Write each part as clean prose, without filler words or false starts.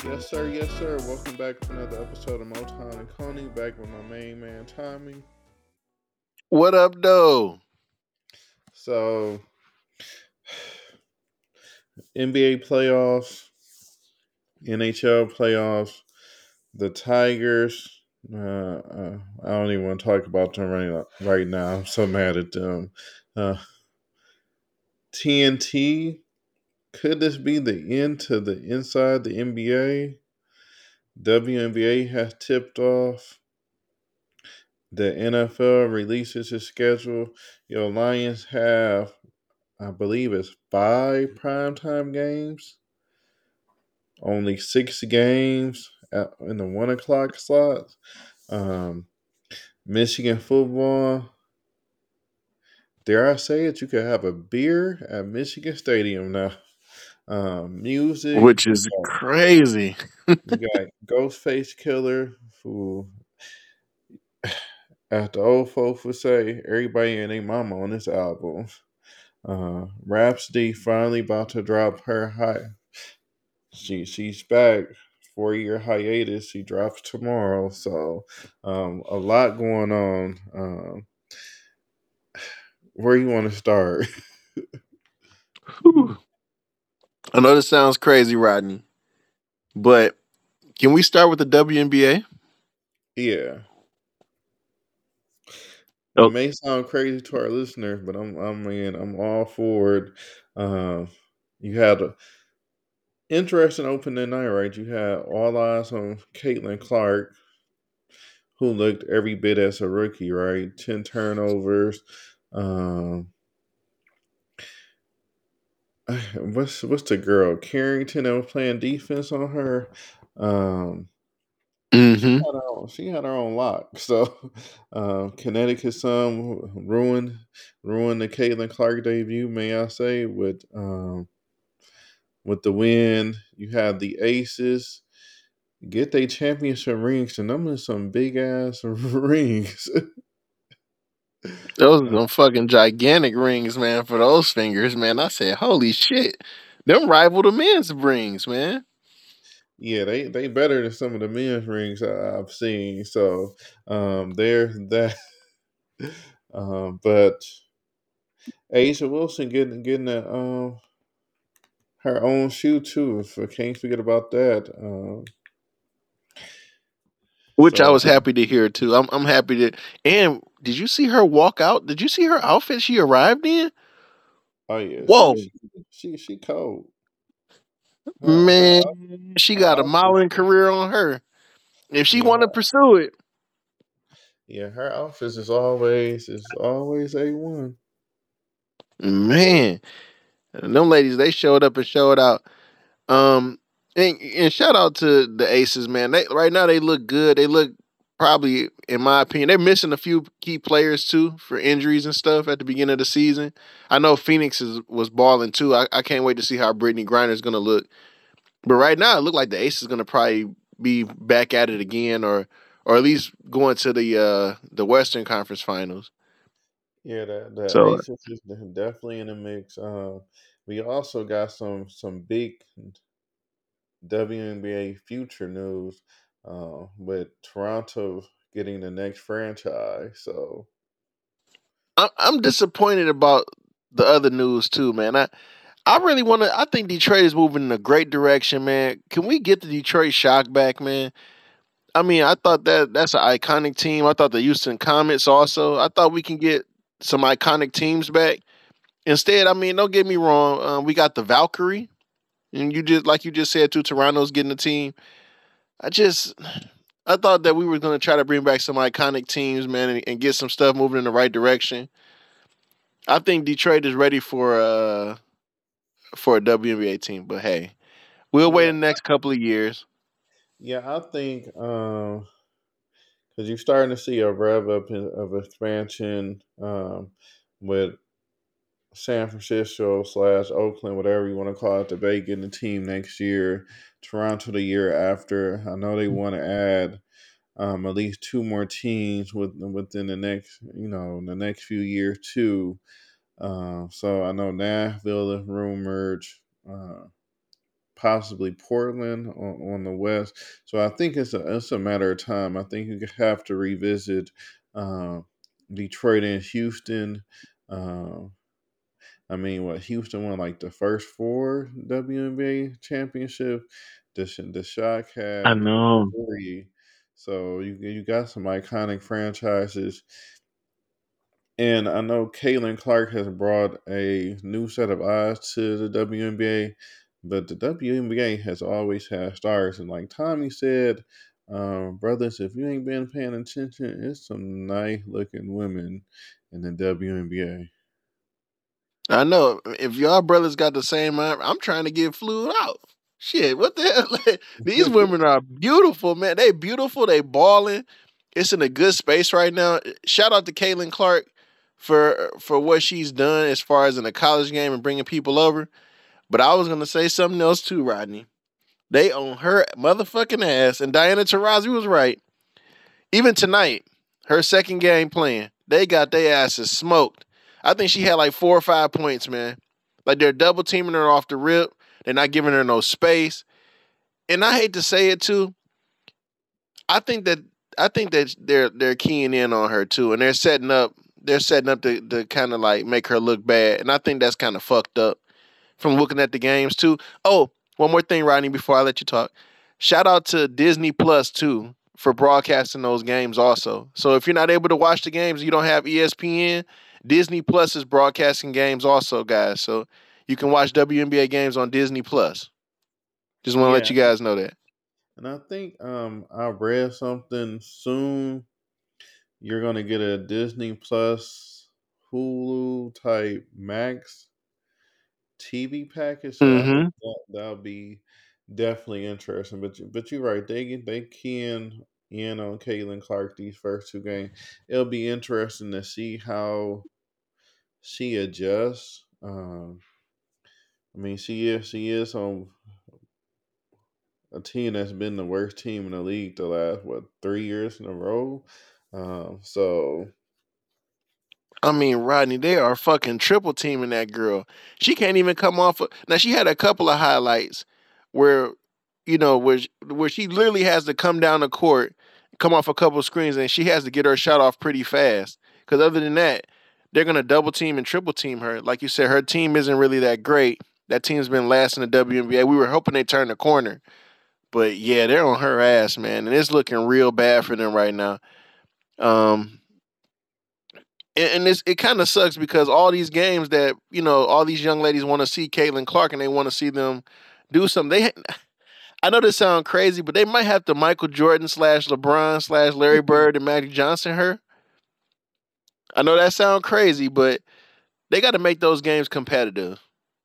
Yes, sir. Yes, sir. Welcome back to another episode of Motown and Coney. Back with my main man Tommy. What up, though? So, NBA playoffs, NHL playoffs, the Tigers. I don't even want to talk about them right now. I'm so mad at them. Uh, TNT. Could this be the end to the inside the NBA? WNBA has tipped off. The NFL releases its schedule. Your Lions have, I believe, it's 5 primetime games. Only 6 games in the 1 o'clock slot. Um, Michigan football. Dare I say it? You could have a beer at Michigan Stadium now. Music. Which is crazy. You got Ghostface Killer, who, as the old folks would say, everybody and their mama on this album. Rhapsody finally about to drop her high. She's back. 4 year hiatus. She drops tomorrow. So a lot going on. Where you want to start? Whew. I know this sounds crazy, Rodney, but can we start with the WNBA? Yeah. It Oh, may sound crazy to our listeners, but I'm all for it. You had a interesting opening night, right? You had all eyes on Caitlin Clark, who looked every bit as a rookie, right? 10 turnovers. Um, what's the girl Carrington that was playing defense on her? Um, mm-hmm. she had her own lock. So Connecticut Sun ruined the Caitlin Clark debut, may I say, with the win. You had the Aces get their championship rings, and them are some big ass rings. Those are some fucking gigantic rings, man, for those fingers, man. I said, holy shit. Them rival the men's rings, man. Yeah, they better than some of the men's rings I've seen. So there's that. But Asia Wilson getting her own shoe too. So can't forget about that. Which I So was happy to hear too. I'm happy to. And did you see her walk out? Did you see her outfit she arrived in? oh yeah, Whoa, she cold. Her man, she her got a outfit. modeling career on her. If she Yeah, want to pursue it, her outfits is always A1. man, them ladies they showed up and showed out. And shout out to the Aces, man. They right now they look good. They look probably, in my opinion, they're missing a few key players too for injuries and stuff at the beginning of the season. I know Phoenix was balling too. I can't wait to see how Brittany Griner's gonna look. But right now, it looked like the Aces gonna probably be back at it again, or at least going to the Western Conference Finals. Yeah, the So Aces is definitely in the mix. We also got some big WNBA future news with Toronto getting the next franchise. So I'm disappointed about the other news too, man. I really want to. I think Detroit is moving in a great direction, man. Can we get the Detroit Shock back, man? I mean, I thought that's an iconic team. I thought the Houston Comets also. I thought we can get some iconic teams back. Instead, I mean, don't get me wrong. We got the Valkyrie, and you just said too. Toronto's getting a team. I just, I thought that we were going to try to bring back some iconic teams, man, and get some stuff moving in the right direction. I think Detroit is ready for a WNBA team, but hey, we'll wait yeah, the next couple of years. I think because you're starting to see a rev up of expansion with San Francisco slash Oakland, whatever you want to call it, the Bay getting a team next year, Toronto the year after. I know they want to add at least 2 more teams within the next few years too. So I know Nashville is rumored, uh, possibly Portland on the West. So I think it's a matter of time. I think you have to revisit uh, Detroit and Houston. Uh, I mean, what Houston won like the first four WNBA championship. The Shock I had know. three. So you got some iconic franchises. And I know Caitlin Clark has brought a new set of eyes to the WNBA, but the WNBA has always had stars. And like Tommy said, brothers, if you ain't been paying attention, it's some nice looking women in the WNBA. I know. If y'all brothers got the same mind, I'm trying to get flued out. Shit, what the hell? Like, these women are beautiful, man. They beautiful. They balling. It's in a good space right now. Shout out to Caitlin Clark for what she's done as far as in the college game and bringing people over. But I was gonna say something else too, Rodney. They own her motherfucking ass, and Diana Taurasi was right. Even tonight, her second game playing, they got their asses smoked. I think she had like 4 or 5 points, man. Like they're double teaming her off the rip. They're not giving her no space. And I hate to say it too. I think that they're keying in on her too, and they're setting up to kind of like make her look bad. And I think that's kind of fucked up from looking at the games too. Oh, one more thing, Rodney, before I let you talk. Shout out to Disney Plus too for broadcasting those games also. So if you're not able to watch the games, you don't have ESPN, Disney Plus is broadcasting games also, guys. So you can watch WNBA games on Disney Plus. Just want to let Yeah, you guys know that. and I think I read something soon. You're gonna get a Disney Plus Hulu type Max TV package, so I think Mm-hmm. that'll be definitely interesting. But you're right, they keying in on Caitlin Clark these first two games. It'll be interesting to see how she adjusts. I mean, she is on a team that's been the worst team in the league the last 3 years in a row. So I mean, Rodney, they are fucking triple teaming that girl. She can't even come off. Now she had a couple of highlights where, where she literally has to come down the court, come off a couple of screens, and she has to get her shot off pretty fast. Because other than that, they're gonna double team and triple team her. Like you said, her team isn't really that great. That team's been last in the WNBA. We were hoping they turn the corner, but yeah, they're on her ass, man, and it's looking real bad for them right now. Um, it kind of sucks because all these games that all these young ladies want to see Caitlin Clark and they want to see them do something. I know this sounds crazy, but they might have to Michael Jordan slash LeBron slash Larry Bird and Magic Johnson her. I know that sounds crazy, but they got to make those games competitive.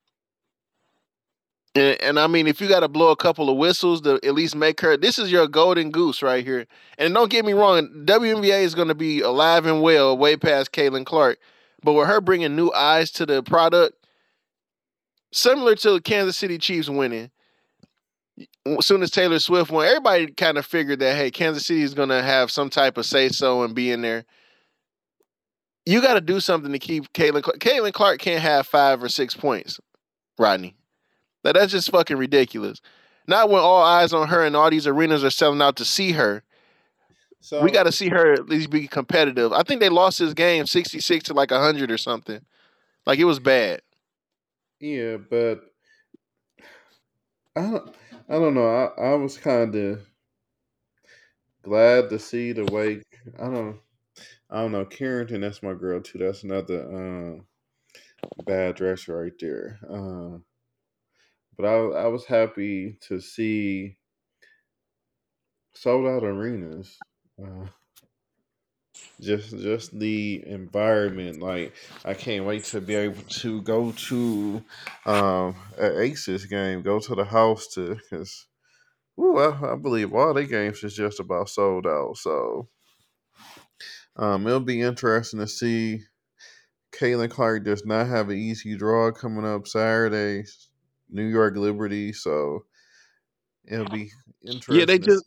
And I mean, if you got to blow a couple of whistles to at least make her, this is your golden goose right here. And don't get me wrong, WNBA is going to be alive and well way past Caitlin Clark. But with her bringing new eyes to the product, similar to the Kansas City Chiefs winning, as soon as Taylor Swift won, everybody kind of figured that, hey, Kansas City is going to have some type of say-so and be in there. You got to do something to keep Caitlin Clark. Caitlin Clark can't have 5 or 6 points, Rodney. That's just fucking ridiculous. Not when all eyes on her and all these arenas are selling out to see her. We got so to see her at least be competitive. I think they lost this game 66 to like 100 or something. Like it was bad. yeah, but I don't, I don't know. I was kind of glad to see the way I don't know. Carrington, that's my girl too. That's another bad dress right there. But I was happy to see sold out arenas. Uh, just the environment, like I can't wait to be able to go to an Aces game, go to the house to because I believe all their games is just about sold out. So it'll be interesting to see. Caitlin Clark does not have an easy draw coming up Saturday, New York Liberty. So it'll be Yeah, they interesting to just see.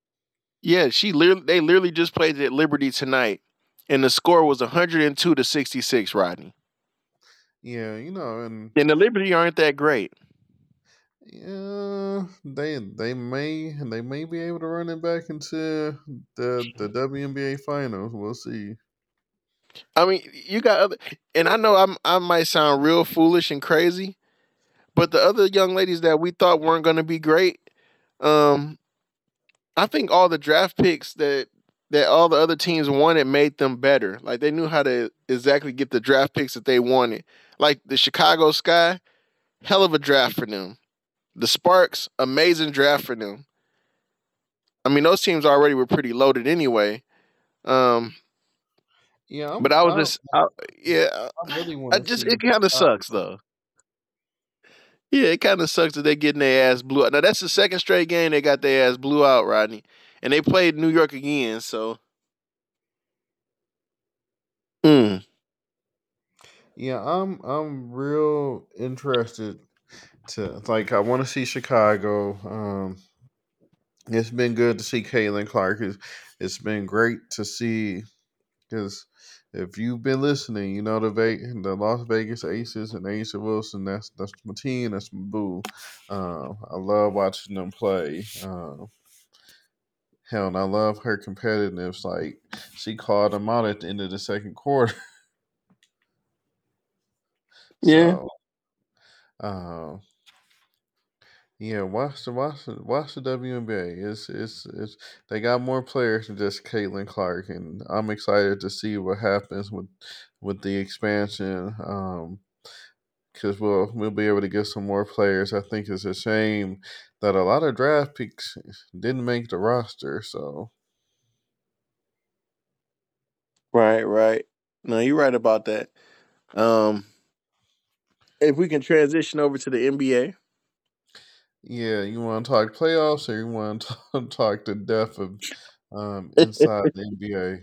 they literally just played at Liberty tonight, and the score was 102 to 66, Rodney. Yeah, And the Liberty aren't that great. Yeah, they may be able to run it back into the WNBA finals. We'll see. I mean, you got other, and I know I might sound real foolish and crazy, but the other young ladies that we thought weren't going to be great, um, I think all the draft picks that all the other teams wanted made them better. Like they knew how to exactly get the draft picks that they wanted. Like the Chicago Sky, hell of a draft for them. The Sparks, amazing draft for them. I mean, those teams already were pretty loaded anyway. Um, Yeah, but I was just, yeah, I really I want to just see it kind of sucks Chicago. though. Yeah, it kind of sucks that they getting their ass blew out. Now that's the second straight game they got their ass blew out, Rodney, and they played New York again. So, mm, Yeah, I'm real interested to like. I want to see Chicago. It's been good to see Caitlin Clark. It's been great to see because if you've been listening, you know the Las Vegas Aces and Asa Wilson. That's my team. That's my boo. I love watching them play. Hell, and I love her competitiveness. Like she called them out at the end of the second quarter. yeah. So, uh, yeah, watch the WNBA. It's they got more players than just Caitlin Clark, and I'm excited to see what happens with the expansion. Because we'll be able to get some more players. I think it's a shame that a lot of draft picks didn't make the roster. So Right, right. No, you're right about that. Um, if we can transition over to the NBA. yeah, you want to talk playoffs or you want to talk the depth of inside the NBA?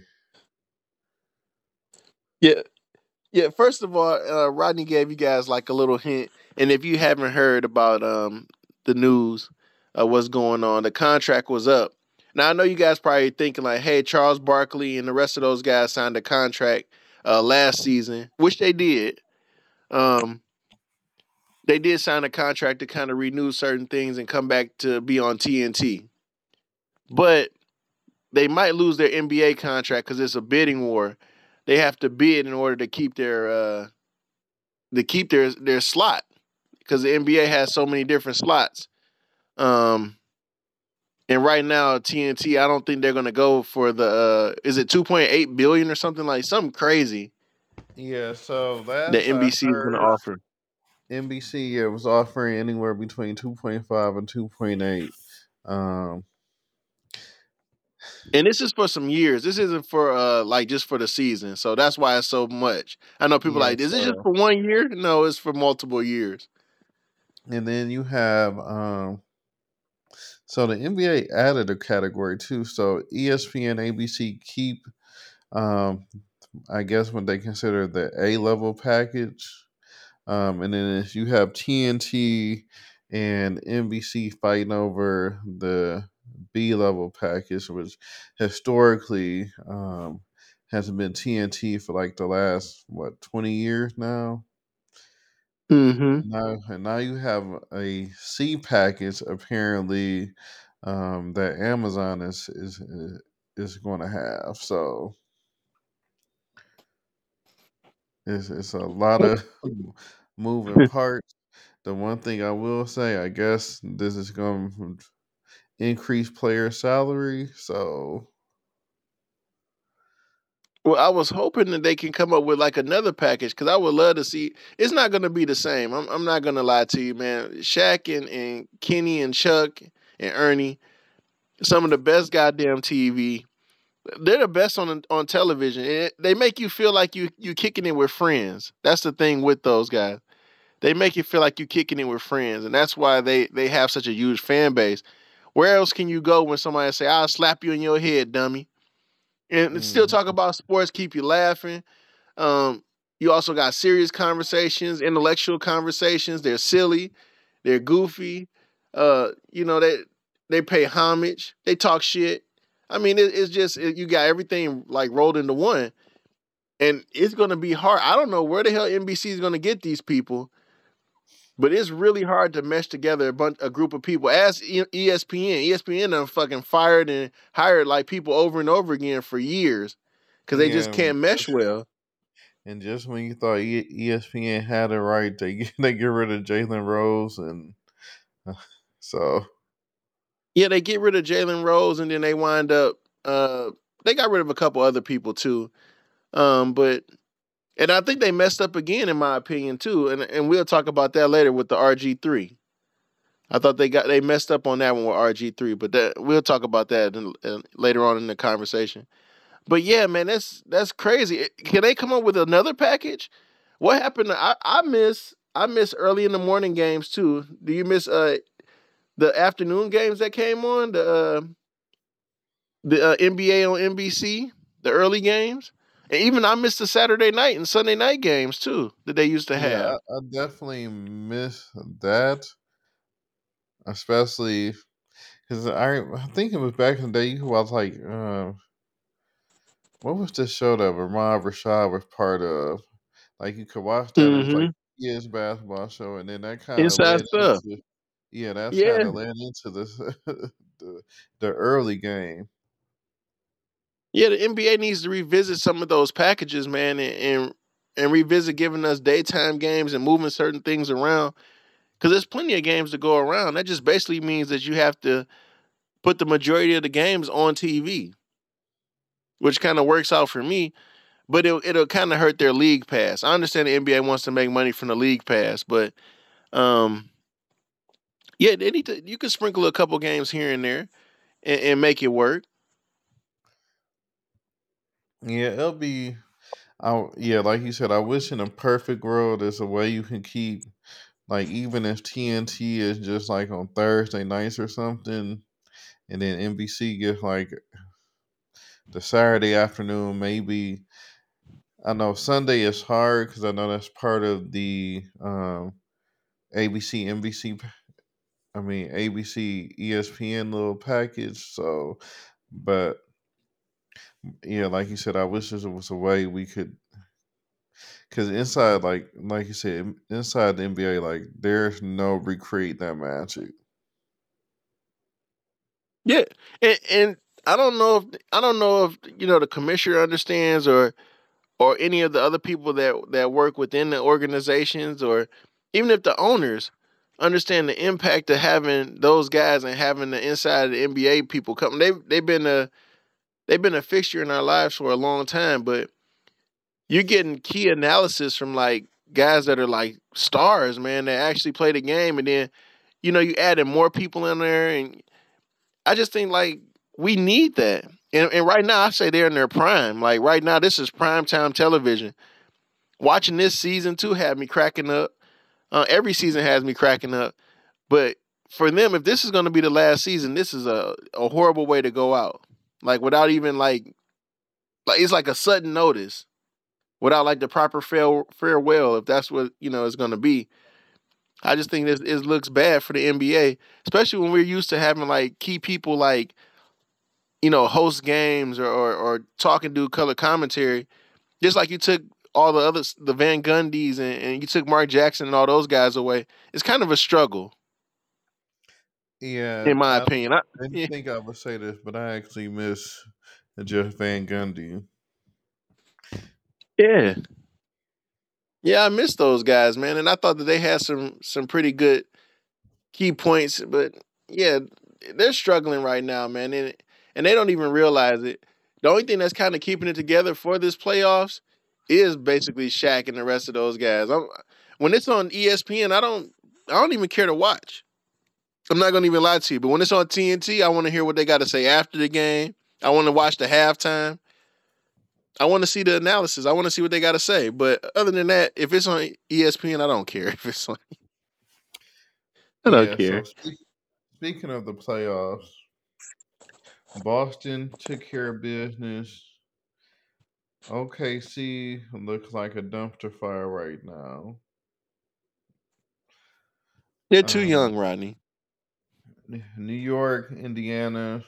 Yeah, yeah. First of all, Rodney gave you guys like a little hint, and if you haven't heard about the news, what's going on, the contract was up. Now I know you guys probably thinking like, "Hey, Charles Barkley and the rest of those guys signed a contract last season," which they did. Um, they did sign a contract to kind of renew certain things and come back to be on TNT, but they might lose their NBA contract because it's a bidding war. They have to bid in order to keep their slot because the NBA has so many different slots. Um, and right now TNT, I don't think they're gonna go for the is it 2.8 billion or something crazy Yeah, so that last I NBC is gonna heard, offer. NBC was offering anywhere between 2.5 and 2.8. Um, And this is for some years. This isn't for like just for the season. So that's why it's so much. I know people yeah, like, is it just so for 1 year? No, it's for multiple years. and then you have so the NBA added a category too. So ESPN, ABC keep um, I guess what they consider the A level package. And then if you have TNT and NBC fighting over the B level package, which historically has been TNT for like the last 20 years now. Mm-hmm. And now you have a C package apparently that Amazon is going to have. So it's a lot of moving parts. The one thing I will say, I guess this is going to increase player salary. So Well, I was hoping that they can come up with like another package because I would love to see. It's not going to be the same. I'm not going to lie to you, man. Shaq and Kenny and Chuck and Ernie, some of the best goddamn TV. They're the best on television. They make you feel like you kicking it with friends. That's the thing with those guys. They make you feel like you kicking it with friends, and that's why they have such a huge fan base. Where else can you go when somebody say, "I'll slap you in your head, dummy," and still mm, talk about sports, keep you laughing? Um, you also got serious conversations, intellectual conversations. They're silly, they're goofy. They pay homage. They talk shit. I mean, it's just you got everything like rolled into one, and it's gonna be hard. I don't know where the hell NBC is gonna get these people, But it's really hard to mesh together a group of people. As ESPN, ESPN done fucking fired and hired like people over and over again for years because they just Yeah, can't mesh well. and just when you thought ESPN had it right, they get rid of Jalen Rose, and so Yeah, they get rid of Jalen Rose and then they wind up. They got rid of a couple other people too. But and I think they messed up again in my opinion too. And we'll talk about that later with the RG3. I thought they messed up on that one with RG3, but we'll talk about that later on in the conversation. But yeah, man, that's crazy. Can they come up with another package? What happened? I miss early in the morning games too. Do you miss the afternoon games that came on the NBA on NBC, the early games, and even I missed the Saturday night and Sunday night games too that they used to yeah, have. I definitely miss that, especially because I think it was back in the day. You was like, what was this show that Ramon Rashad was part of? Like you could watch that. It was like Mm-hmm. kids basketball show, and then that kind of Inside led stuff. into yeah, that's Yeah, kind of led into this the early game. yeah. The NBA needs to revisit some of those packages, man, and revisit giving us daytime games and moving certain things around. Because there's plenty of games to go around. That just basically means that you have to put the majority of the games on TV, which kind of works out for me. But it'll kind of hurt their league pass. I understand the NBA wants to make money from the league pass, but um, yeah, they need to. You can sprinkle a couple games here and there and make it work. Yeah, it'll be. Yeah, like you said, I wish in a perfect world there's a way you can keep like even if TNT is just like on Thursday nights or something, and then NBC gets like the Saturday afternoon, maybe. I know Sunday is hard because I know that's part of the ABC, NBC, I mean ABC, ESPN little package. So, but yeah, like you said, I wish there was a way we could, because inside, like you said, inside the NBA, like there's no recreate that magic. Yeah, and I don't know if the commissioner understands or any of the other people that work within the organizations or even if the owners understand the impact of having those guys and having the inside of the NBA people come. They've been a fixture in our lives for a long time, but you're getting key analysis from like guys that are like stars, man, that actually play the game, and then you added more people in there, and I just think like we need that. And right now, I say they're in their prime. Like right now, this is prime time television. Watching this season too had me cracking up. Every season has me cracking up. But for them, if this is going to be the last season, this is a horrible way to go out. Like without even like it's like a sudden notice without like the proper farewell. If that's what it's going to be, I just think this it looks bad for the NBA, especially when we're used to having like key people like host games or talking do color commentary. Just like you took all the others, the Van Gundys, and you took Mark Jackson and all those guys away. It's kind of a struggle, Yeah, in my I opinion. didn't Yeah, think I would say this, but I actually miss Jeff Van Gundy. yeah, yeah. I miss those guys, man, and I thought that they had some pretty good key points, but yeah, they're struggling right now, man, and they don't even realize it. The only thing that's kind of keeping it together for this playoffs is basically Shaq and the rest of those guys. When it's on ESPN, I don't even care to watch. I'm not gonna even lie to you, but when it's on TNT, I want to hear what they got to say after the game. I want to watch the halftime. I want to see the analysis. I want to see what they got to say. But other than that, if it's on ESPN, I don't care. If it's on, I don't Yeah, so care. speaking of the playoffs, Boston took care of business. OKC looks like a dumpster fire right now. They're too young, Um, Rodney. New York, Indiana,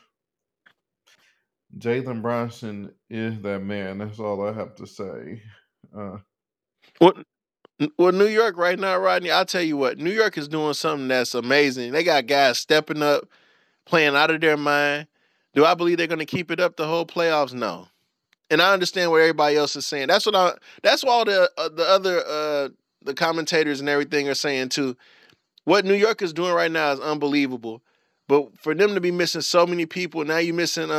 Jalen Brunson is that man. That's all I have to say. Uh, What? Well, New York right now, Rodney, I'll tell you what, New York is doing something that's amazing. They got guys stepping up, playing out of their mind. Do I believe they're going to keep it up the whole playoffs? No. And I understand what everybody else is saying. That's what all the other the commentators and everything are saying too. What New York is doing right now is unbelievable. But for them to be missing so many people, now you're missing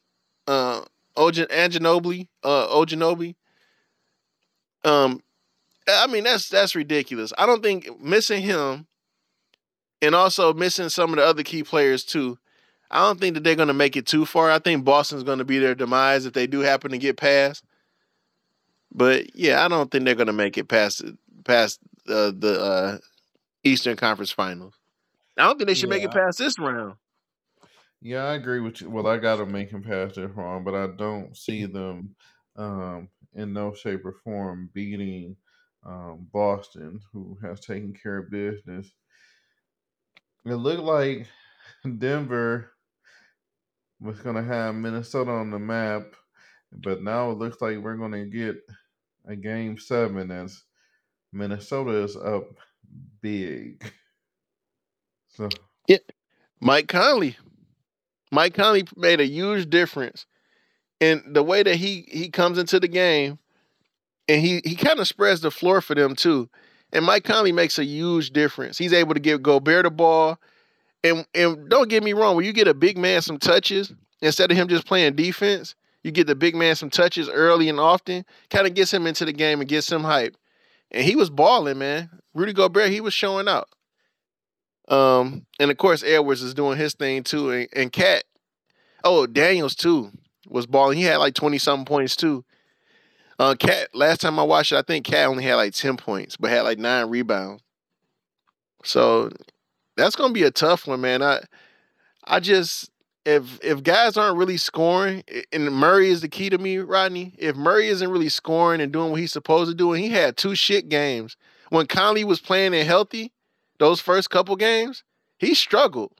Ojanobi. Um, I mean that's ridiculous. I don't think missing him and also missing some of the other key players too. I don't think that they're going to make it too far. I think Boston's going to be their demise if they do happen to get past. But yeah, I don't think they're going to make it past the Eastern Conference Finals. I don't think they should make it Yeah, past this round. yeah, I agree with you. Well, I got to make him pass this wrong, but I don't see them in no shape or form beating Boston, who has taken care of business. It looked like Denver was going to have Minnesota on the map, but now it looks like we're going to get a game 7 as Minnesota is up big. So Yeah, Mike Conley. Mike Conley made a huge difference in the way that he comes into the game, and he kind of spreads the floor for them too. And Mike Conley makes a huge difference. He's able to give Gobert the ball. And don't get me wrong, when you get a big man some touches, instead of him just playing defense, you get the big man some touches early and often, kind of gets him into the game and gets him hype. And he was balling, man. Rudy Gobert, he was showing out. And of course Edwards is doing his thing too. And Cat, Daniels too was balling. He had like 20 something points too. Cat, last time I watched it, I think Cat only had like 10 points, but had like 9 rebounds. So that's gonna be a tough one, man. I just if guys aren't really scoring, and Murray is the key to me, Rodney. If Murray isn't really scoring and doing what he's supposed to do, and he had 2 shit games when Conley was playing and healthy, those first couple games, he struggled.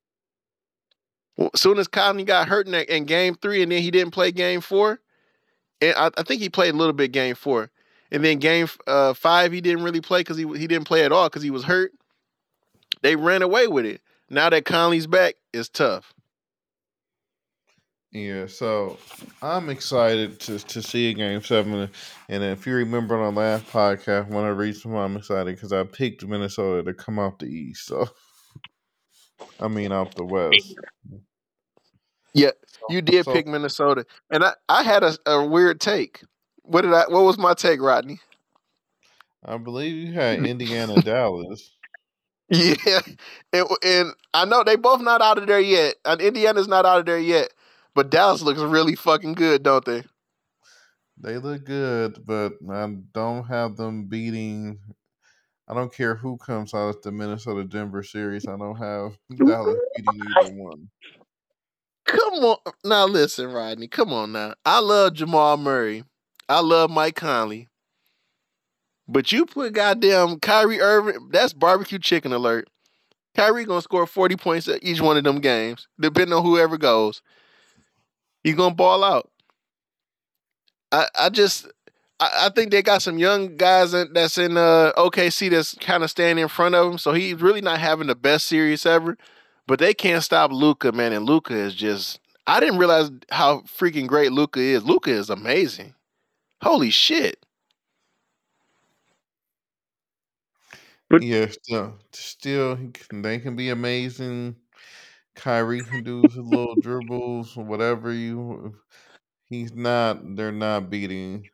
As soon as Conley got hurt in game 3, and then he didn't play game 4, and I think he played a little bit game 4, and then game 5 he didn't really play because he didn't play at all because he was hurt. They ran away with it. Now that Conley's back, it's tough. yeah, so I'm excited to see a game 7. And if you remember on the last podcast, one of the reasons why I'm excited because I picked Minnesota to come out the East. So I mean out the West. Yeah, you did So pick Minnesota, and I had a weird take. What was my take, Rodney? I believe you had Indiana Dallas. Yeah, and I know they both not out of there yet. And Indiana's not out of there yet, but Dallas looks really fucking good, don't they? They look good, but I don't have them beating. I don't care who comes out of the Minnesota Denver series. I don't have Dallas beating either one. Come on, now listen, Rodney. Come on now. I love Jamal Murray. I love Mike Conley. But you put goddamn Kyrie Irving. That's barbecue chicken alert. Kyrie gonna score 40 points at each one of them games, depending on whoever goes. He's gonna ball out. I think they got some young guys that's in OKC that's kind of standing in front of him. So he's really not having the best series ever. But they can't stop Luka, man. And Luka is just, I didn't realize how freaking great Luka is. Luka is amazing. Holy shit. But Yeah, still, they can be amazing. Kyrie can do his little dribbles, whatever you. He's not. They're not beating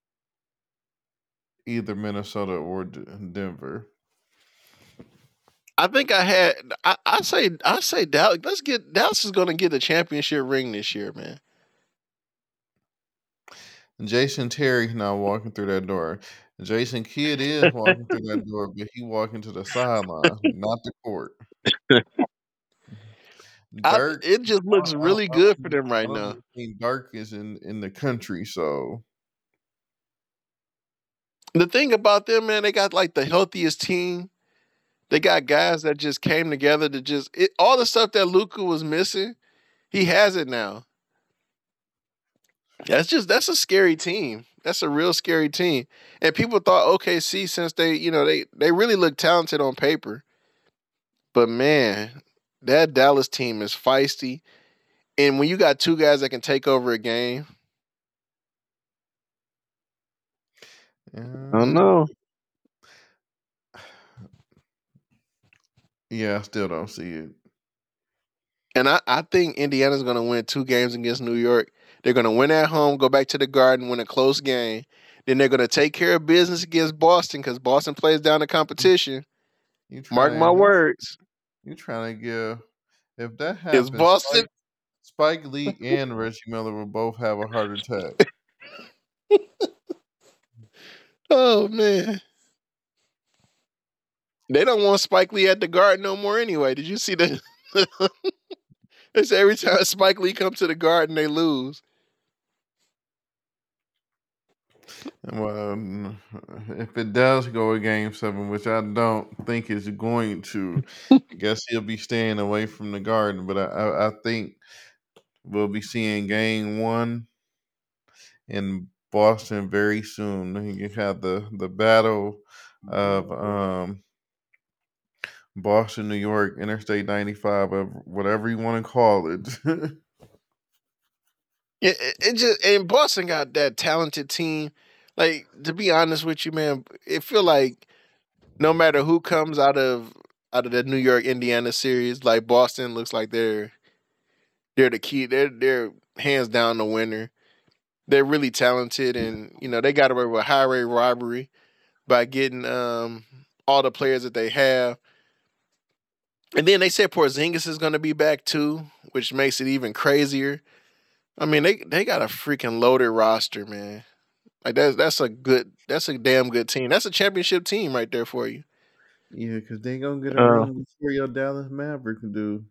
either Minnesota or Denver. I think I say Dallas. Dallas is gonna get a championship ring this year, man. Jason Terry's not walking through that door. Jason Kidd is walking through that door, but he walking to the sideline, not the court. Dirk, It just looks really good for them I right don't now. even think Dirk is in the country, so The thing about them, man, they got like the healthiest team. They got guys that just came together to all the stuff that Luka was missing. He has it now. That's a scary team. That's a real scary team. And people thought OKC, since they really look talented on paper, but man, that Dallas team is feisty. And when you got two guys that can take over a game, I don't know. Yeah, I still don't see it. And I think Indiana's going to win 2 games against New York. They're going to win at home, go back to the Garden, win a close game. Then they're going to take care of business against Boston because Boston plays down the competition. Mark my words. You trying to give? If that It's happens, Boston. Spike Lee and Reggie Miller will both have a heart attack. Oh man. They don't want Spike Lee at the Garden no more anyway. Did you see the It's every time Spike Lee comes to the Garden, they lose. Well, if it does go a game 7, which I don't think it's going to, I guess he'll be staying away from the Garden. But I think we'll be seeing game 1 in Boston very soon. You have the battle of Boston, New York, Interstate 95, or whatever you want to call it. It just, and Boston got that talented team. Like, to be honest with you, man, it feel like no matter who comes out of the New York Indiana series, like Boston looks like they're the key. They're hands down the winner. They're really talented, and they got away with highway robbery by getting all the players that they have. And then they said Porzingis is going to be back too, which makes it even crazier. I mean, they got a freaking loaded roster, man. Like that's a damn good team. That's a championship team right there for you. Yeah, because they going to get a ring before your Dallas Mavericks do.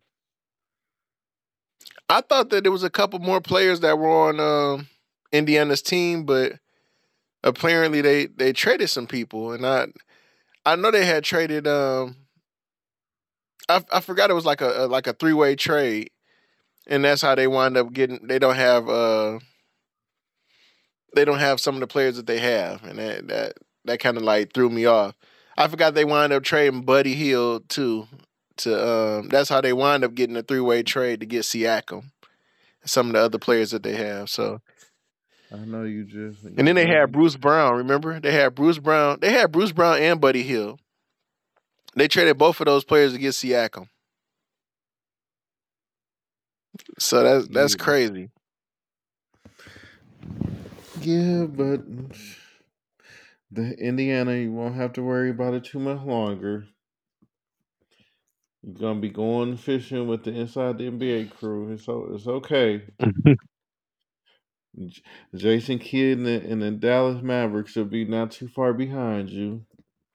I thought that there was a couple more players that were on Indiana's team, but apparently they traded some people, and I know they had traded. I forgot it was like a 3-way trade, and that's how they wind up getting. They don't have some of the players that they have, and that kind of like threw me off. I forgot they wind up trading Buddy Hield too. That's how they wind up getting a 3-way trade to get Siakam, and some of the other players that they have. So, I know you just. and then they had Bruce Brown. Remember, they had Bruce Brown. They had Bruce Brown and Buddy Hield. They traded both of those players to get Siakam. So that's crazy. Yeah, but the Indiana, you won't have to worry about it too much longer. You're gonna be going fishing with the Inside the NBA crew. It's okay. Jason Kidd and the Dallas Mavericks will be not too far behind you.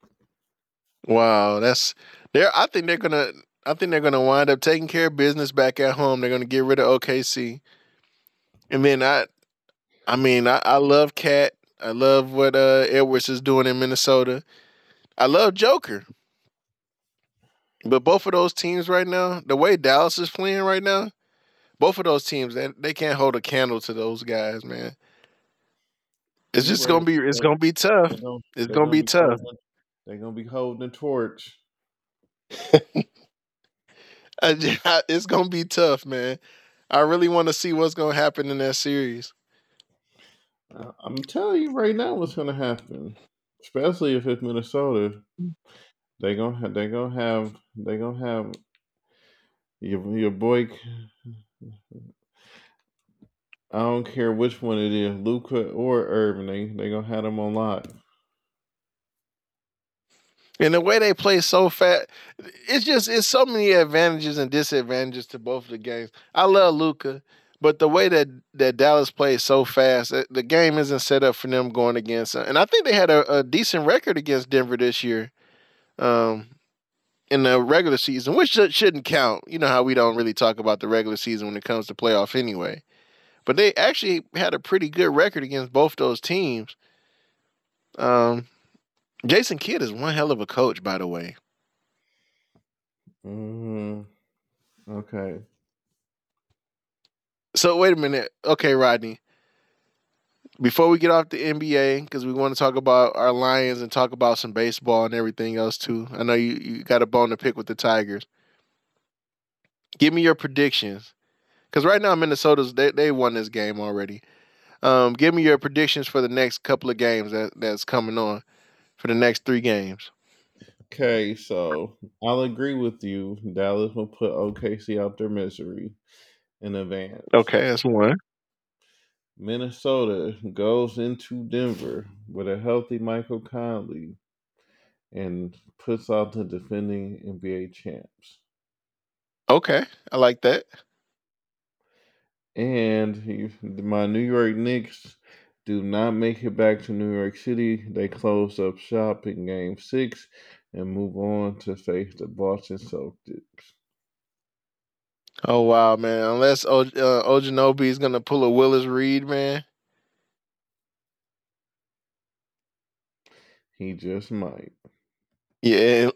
Wow, that's there. I think they're gonna wind up taking care of business back at home. They're gonna get rid of OKC, and then I love Cat. I love what Edwards is doing in Minnesota. I love Joker, but both of those teams right now, the way Dallas is playing right now, both of those teams they can't hold a candle to those guys, man. It's You're just right. gonna be tough. It's They're gonna gonna be be tough. they're gonna be holding the torch. It's gonna be tough, man. I really want to see what's gonna happen in that series. I'm telling you right now what's gonna happen. Especially if it's Minnesota. They gonna have your boy. I don't care which one it is, Luca or Irving. They gonna have them on lock. And the way they play so fast, it's so many advantages and disadvantages to both of the games. I love Luca, but the way that Dallas plays so fast, the game isn't set up for them going against. And I think they had a decent record against Denver this year, um, in the regular season, which shouldn't count. You know how we don't really talk about the regular season when it comes to playoff anyway. But they actually had a pretty good record against both those teams. Um, Jason Kidd is one hell of a coach, by the way. Okay. So wait a minute. Okay, Rodney. Before we get off the NBA, because we want to talk about our Lions and talk about some baseball and everything else too. I know you got a bone to pick with the Tigers. Give me your predictions, because right now Minnesota's they won this game already. Give me your predictions for the next couple of games that's coming on for the next 3 games. Okay, so I'll agree with you. Dallas will put OKC out their misery in advance. Okay, that's one. Minnesota goes into Denver with a healthy Michael Conley and puts out the defending NBA champs. Okay, I like that. And my New York Knicks do not make it back to New York City. They close up shop in Game 6 and move on to face the Boston Celtics. Oh wow, man! Unless Ojanobi is gonna pull a Willis Reed, man. He just might. Yeah,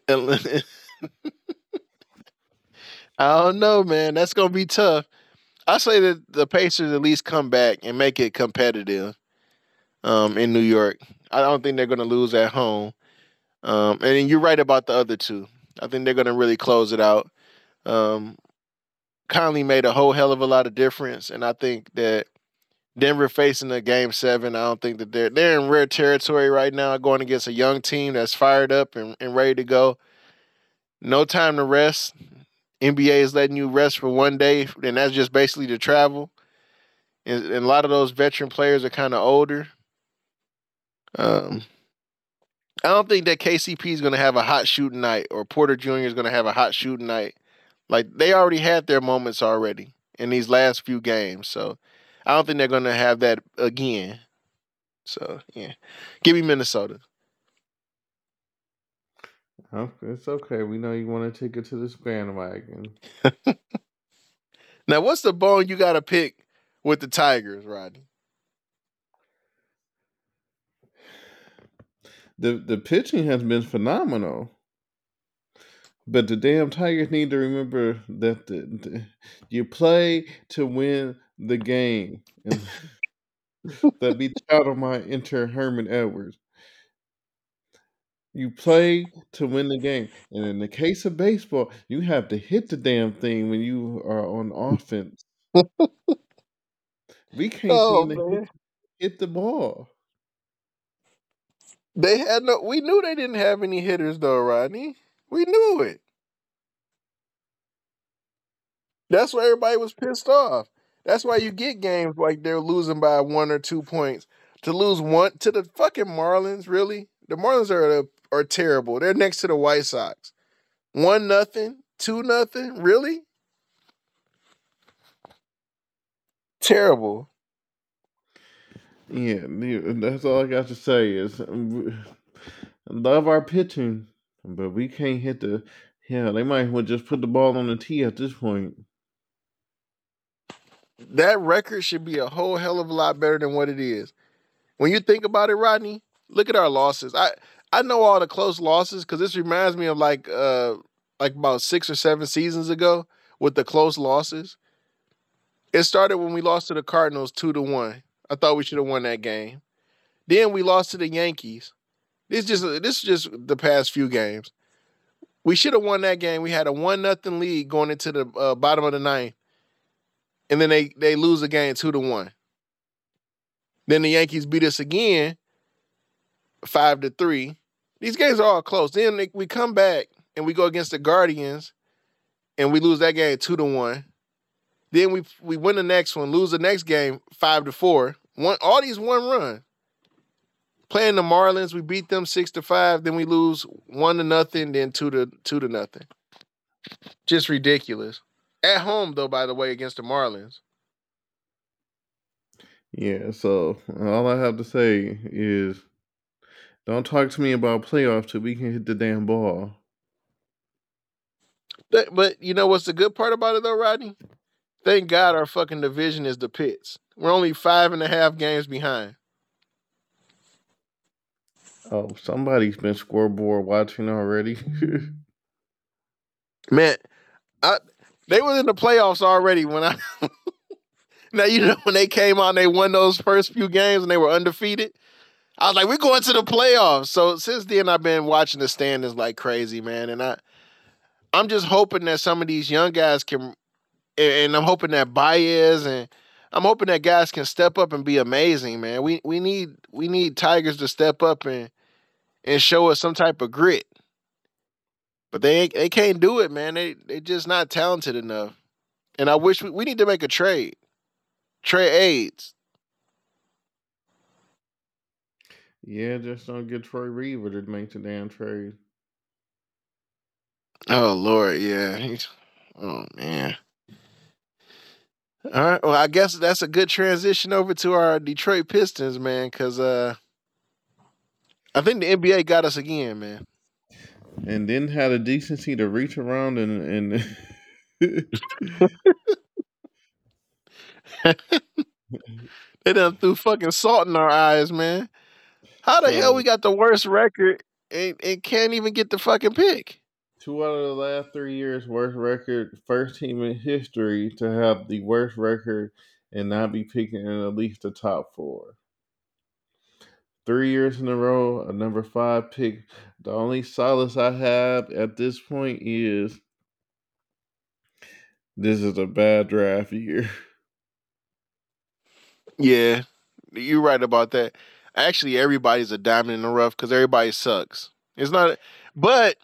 I don't know, man. That's gonna be tough. I say that the Pacers at least come back and make it competitive. In New York, I don't think they're gonna lose at home. And you're right about the other two. I think they're gonna really close it out. Um, Conley made a whole hell of a lot of difference, and I think that Denver facing a Game 7, I don't think that they're in rare territory right now, going against a young team that's fired up and ready to go. No time to rest. NBA is letting you rest for one day, and that's just basically to travel. And a lot of those veteran players are kind of older. Um, I don't think that KCP is going to have a hot shooting night or Porter Jr. is going to have a hot shooting night. Like they already had their moments already in these last few games, so I don't think they're going to have that again. So yeah, give me Minnesota. It's okay. We know you want to take it to this bandwagon. Now, what's the bone you got to pick with the Tigers, Rodney? The pitching has been phenomenal. But the damn Tigers need to remember that you play to win the game. And that be out of my enter Herman Edwards. You play to win the game. And in the case of baseball, you have to hit the damn thing when you are on offense. We can't Oh seem to man, hit the ball. they had no. We knew they didn't have any hitters though, Rodney. We knew it. That's why everybody was pissed off. That's why you get games like they're losing by 1 or 2 points. To lose one to the fucking Marlins, really? The Marlins are terrible. They're next to the White Sox. 1-0, 2-0, really? Terrible. Yeah, that's all I got to say is love our pitching, but we can't hit the. Yeah, they might as well just put the ball on the tee at this point. That record should be a whole hell of a lot better than what it is. When you think about it, Rodney, look at our losses. I know all the close losses because this reminds me of like about 6 or 7 seasons ago with the close losses. It started when we lost to the Cardinals 2-1. I thought we should have won that game. Then we lost to the Yankees. This is just the past few games. We should have won that game. We had a 1-0 lead going into the bottom of the ninth, and then they lose the game 2-1. Then the Yankees beat us again 5-3. These games are all close. Then we come back and we go against the Guardians and we lose that game 2-1. Then we win the next one, lose the next game 5-4. All these one run. Playing the Marlins, we beat them 6-5. Then we lose 1-0, then 2-0. Just ridiculous. At home though, by the way, against the Marlins. Yeah, so all I have to say is don't talk to me about playoffs till we can hit the damn ball. But you know what's the good part about it though, Rodney? Thank God our fucking division is the Pits. We're only 5.5 games behind. Oh, somebody's been scoreboard watching already. Man, I they were in the playoffs already when I Now you know when they came out and they won those first few games and they were undefeated. I was like, we're going to the playoffs. So since then, I've been watching the standings like crazy, man. And I'm just hoping that some of these young guys can, and I'm hoping that Baez and I'm hoping that guys can step up and be amazing, man. We need Tigers to step up and show us some type of grit. But they can't do it, man. They just not talented enough. And I wish we need to make a trade. Trade AIDS. Yeah, just don't get Troy Reaver to make the damn trade. Oh Lord, yeah. Oh man. All right. Well, I guess that's a good transition over to our Detroit Pistons, man, because I think the NBA got us again, man. And then had the decency to reach around and They done threw fucking salt in our eyes, man. How the hell we so got the worst record and can't even get the fucking pick? 2 out of the last 3 years worst record, first team in history to have the worst record and not be picking in at least the top four. 3 years in a row, a number five pick. The only solace I have at this point is this is a bad draft year. Yeah, you're right about that. Actually, everybody's a diamond in the rough because everybody sucks. It's not, but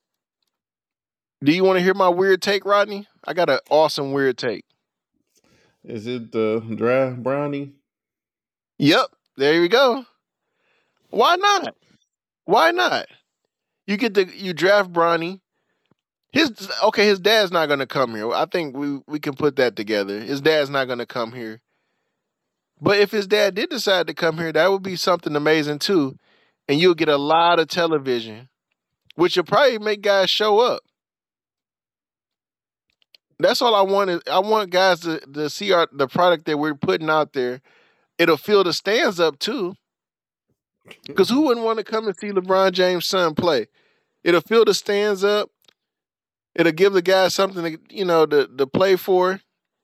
do you want to hear my weird take, Rodney? I got an awesome weird take. Is it the draft brownie? Yep, there you go. Why not? Why not? You draft Bronny. His dad's not gonna come here. I think we can put that together. His dad's not gonna come here. But if his dad did decide to come here, that would be something amazing too. And you'll get a lot of television, which will probably make guys show up. That's all I want is I want guys to see the product that we're putting out there. It'll fill the stands up too. Because who wouldn't want to come and see LeBron James' son play? It'll fill the stands up. It'll give the guys something to play for.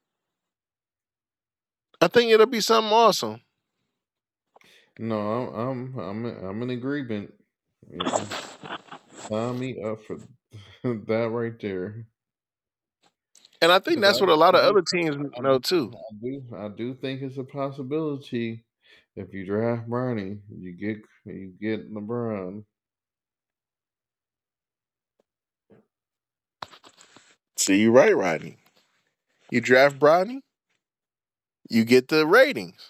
I think it'll be something awesome. No, I'm in agreement. Yeah. Sign me up for that right there. And I think Because that's what a lot I of do, other teams I, know too. I do think it's a possibility. If you draft Bronny, you get LeBron. See, you're right, Rodney. You draft Bronny, you get the ratings.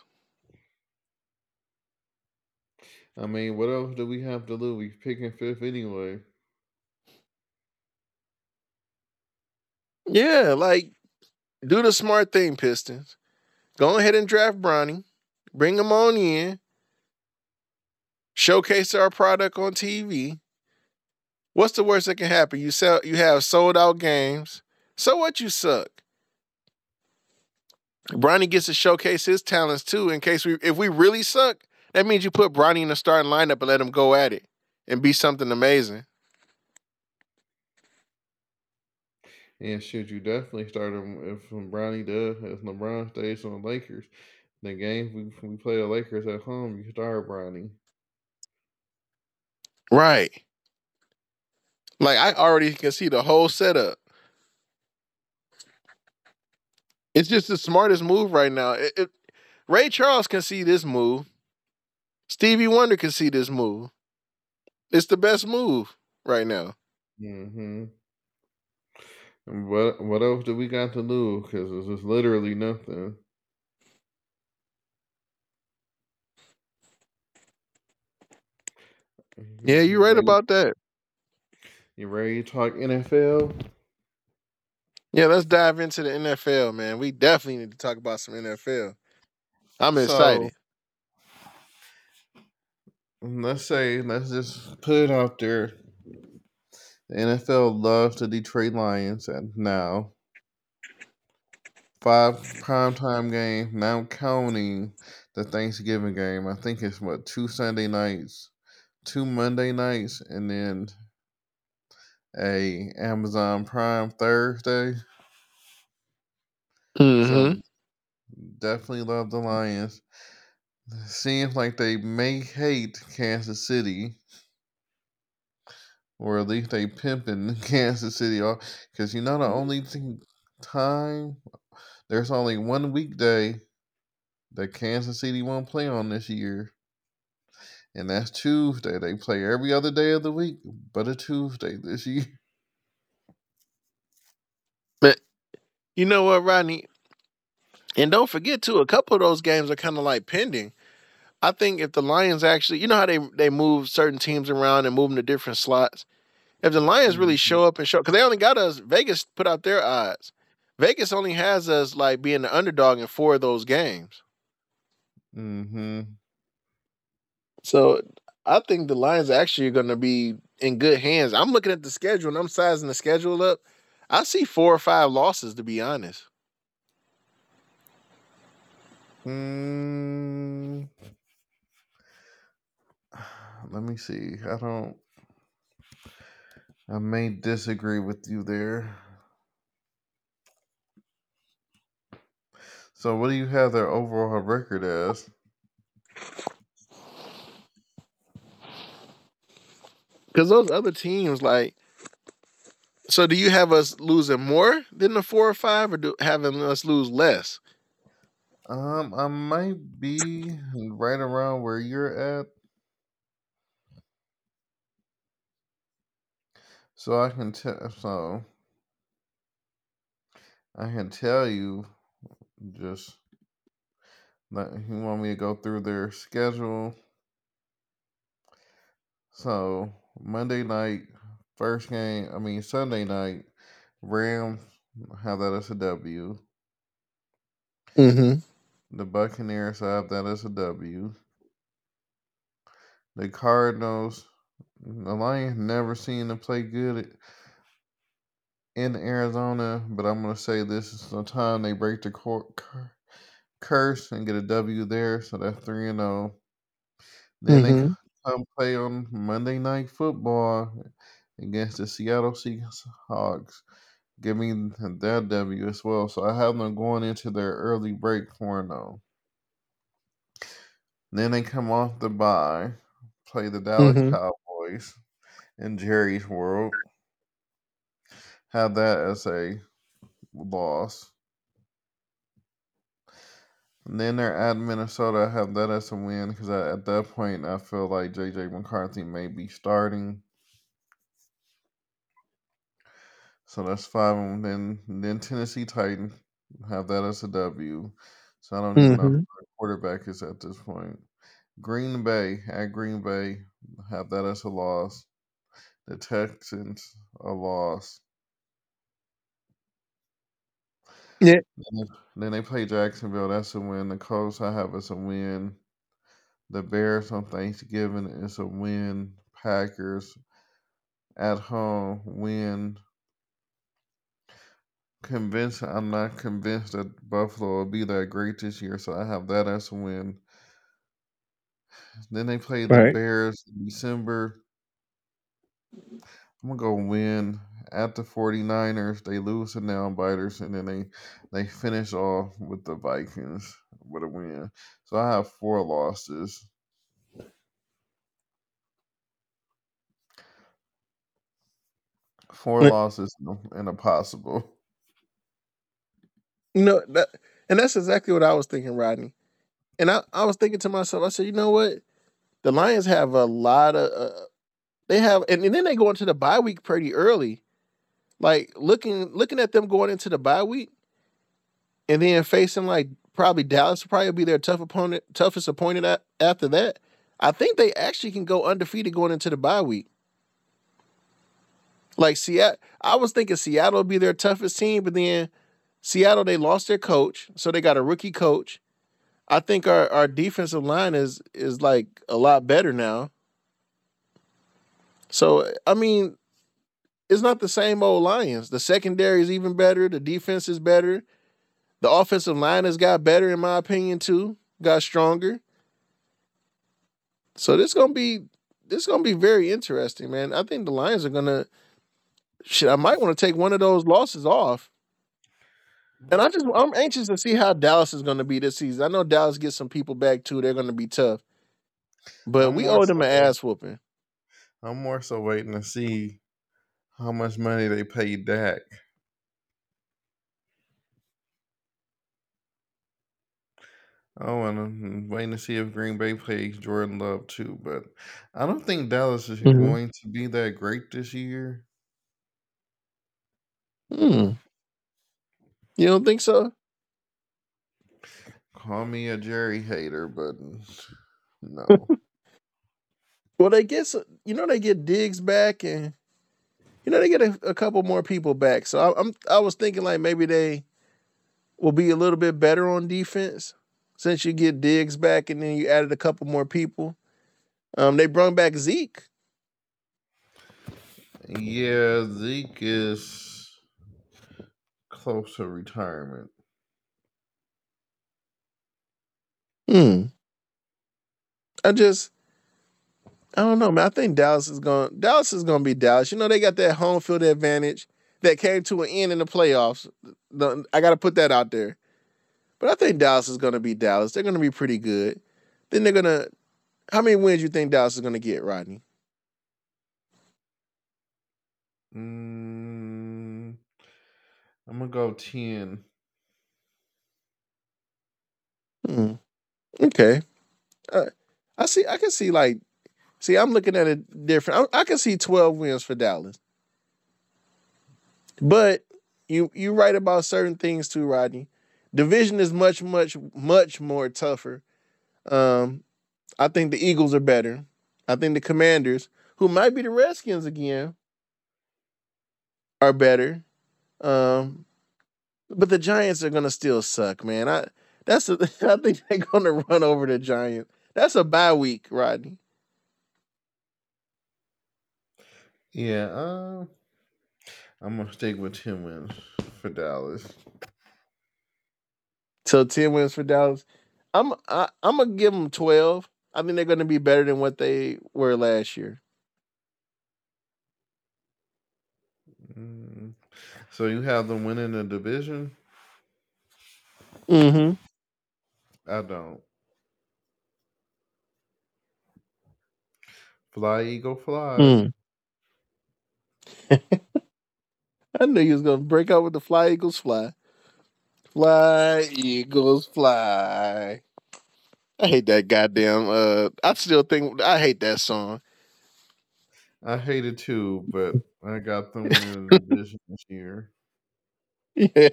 I mean, what else do we have to lose? We picking fifth anyway. Yeah, like do the smart thing, Pistons. Go ahead and draft Bronny, bring him on in, showcase our product on TV. What's the worst that can happen? You have sold out games. So what you suck? Bronny gets to showcase his talents too. In case if we really suck, that means you put Bronny in the starting lineup and let him go at it and be something amazing. And should you definitely start him if Bronny does, if LeBron stays on the Lakers. The games we play the Lakers at home, you start Bronny. Right. Like I already can see the whole setup. It's just the smartest move right now. Ray Charles can see this move. Stevie Wonder can see this move. It's the best move right now. Mm-hmm. And what else do we got to lose? Because it's just literally nothing. Yeah, you're You right ready? about that. You ready to talk NFL? Yeah, let's dive into the NFL, man. We definitely need to talk about some NFL. I'm So excited. let's just put it out there. The NFL loves the Detroit Lions, and now five primetime games, now counting the Thanksgiving game. I think it's what, two Sunday nights, two Monday nights, and then a Amazon Prime Thursday. So Mm-hmm. definitely love the Lions. Seems like they may hate Kansas City, or at least they pimping Kansas City off. Because the only time there's only one weekday that Kansas City won't play on this year, and that's Tuesday. They play every other day of the week, but a Tuesday this year. But you know what, Rodney? And don't forget too, a couple of those games are kind of like pending. I think if the Lions actually, you know how they move certain teams around and move them to different slots. If the Lions really show up and show, because they only got us, Vegas put out their odds. Vegas only has us like being the underdog in 4 of those games. Mm-hmm. So I think the Lions actually are going to be in good hands. I'm looking at the schedule and I'm sizing the schedule up. I see 4 or 5 losses, to be honest. Let me see. I may disagree with you there. So, what do you have their overall record as? Because those other teams, like, so do you have us losing more than the 4 or 5, or having us lose less? I might be right around where you're at. So I can tell. So I can tell you. Just you want me to go through their schedule. So Monday night, first game. I mean Sunday night, Rams have that as a W. Mm-hmm. The Buccaneers have that as a W. The Cardinals, the Lions never seen them play good in Arizona, but I'm gonna say this is the time they break the curse and get a W there. So that's 3-0. Then they Mm-hmm. come play on Monday Night Football against the Seattle Seahawks. Give me that W as well. So I have them going into their early break 4-0. Then they come off the bye, play the Dallas Mm-hmm. Cowboys in Jerry's world. Have that as a loss. And then they're at Minnesota. I have that as a win because at that point I feel like JJ McCarthy may be starting. So that's 5. And then Tennessee Titans have that as a W. So I don't even know who Mm-hmm. the quarterback is at this point. Green Bay at Green Bay have that as a loss. The Texans a loss. Yeah. Then they play Jacksonville. That's a win. The Colts I have as a win. The Bears on Thanksgiving is a win. Packers at home win. I'm not convinced that Buffalo will be that great this year, so I have that as a win. Then they play the Right. Bears in December. I'm gonna go win at the 49ers. They lose to nail biters, and then they finish off with the Vikings with a win. So I have 4 losses. 4 But, losses and a possible. you know, and that's exactly what I was thinking, Rodney. And I was thinking to myself, I said, you know what? The Lions have a lot of, they have, and then they go into the bye week pretty early. Like looking at them going into the bye week, and then facing like probably Dallas will probably be their toughest opponent after that. I think they actually can go undefeated going into the bye week. Like Seattle, I was thinking Seattle would be their toughest team, but then Seattle, they lost their coach, so they got a rookie coach. I think our defensive line is like a lot better now. So I mean, it's not the same old Lions. The secondary is even better. The defense is better. The offensive line has got better, in my opinion, too. Got stronger. So this gonna be very interesting, man. I think the Lions are gonna shit. I might want to take one of those losses off. And I'm anxious to see how Dallas is going to be this season. I know Dallas gets some people back too. They're going to be tough, but I'm we more owe them so an ass whooping. I'm more so waiting to see how much money they paid Dak. Oh, and I'm waiting to see if Green Bay plays Jordan Love too. But I don't think Dallas is Hmm. going to be that great this year. Hmm. You don't think so? Call me a Jerry hater, but no. Well, they get Diggs back, and they get a couple more people back. So I was thinking like maybe they will be a little bit better on defense since you get Diggs back, and then you added a couple more people. They brought back Zeke. Yeah, Zeke is close to retirement. Hmm. I just I don't know, man. I think Dallas is going to be Dallas. They got that home field advantage that came to an end in the playoffs. I got to put that out there. But I think Dallas is going to be Dallas. They're going to be pretty good. Then they're going to How many wins you think Dallas is going to get, Rodney? Mm, I'm gonna go 10. Hmm. Okay. Uh, I can see like I'm looking at it different. I can see 12 wins for Dallas. But you write about certain things too, Rodney. Division is much more tougher. Um, I think the Eagles are better. I think the Commanders, who might be the Redskins again, are better. Um, but the Giants are gonna still suck, man. I think they're gonna run over the Giants. That's a bye week, Rodney. Yeah, I'm gonna stick with 10 wins for Dallas. So 10 wins for Dallas. I'm gonna give them 12. I think they're gonna be better than what they were last year. Mm. So you have them winning the division? Mm-hmm. I don't. Fly, Eagle, fly. Mm. I knew you was gonna break out with the Fly Eagles fly. Fly Eagles fly. I hate that goddamn. I still think I hate that song. I hate it too, but I got them winning the division this year. Yeah,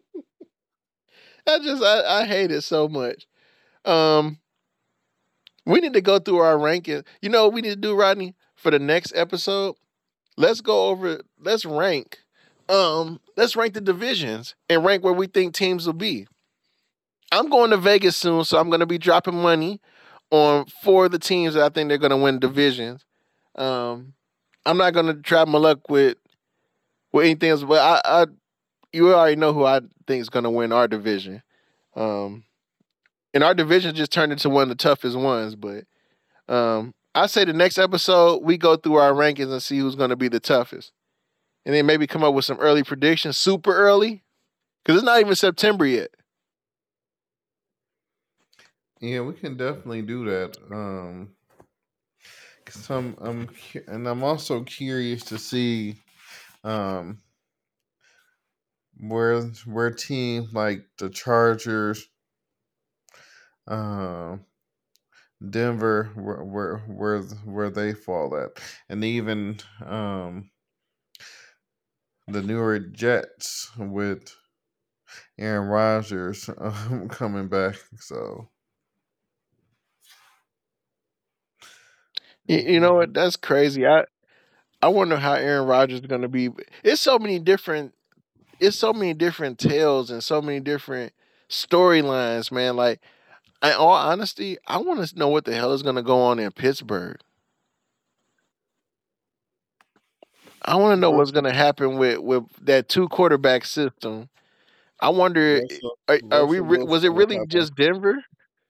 I hate it so much. Um, we need to go through our ranking. You know what we need to do, Rodney, for the next episode? Let's go over. Let's rank. Let's rank the divisions and rank where we think teams will be. I'm going to Vegas soon, so I'm going to be dropping money on 4 of the teams that I think they're going to win divisions. Um, I'm not going to try my luck with anything else, but you already know who I think is going to win our division. Um, and our division just turned into one of the toughest ones. But I say the next episode we go through our rankings and see who's going to be the toughest, and then maybe come up with some early predictions, super early, because it's not even September yet. Yeah, we can definitely do that. Cause and I'm also curious to see um where teams like the Chargers, um, Denver, where they fall at, and even the New York Jets with Aaron Rodgers coming back. So You know what? That's crazy. I wonder how Aaron Rodgers is going to be. It's so many different. It's so many different tales and so many different storylines, man. Like, in all honesty, I want to know what the hell is going to go on in Pittsburgh. I want to know what's going Russell to happen with that 2 quarterback system. I wonder, Russell are we? Russell Was Wilson it will really have a just Denver?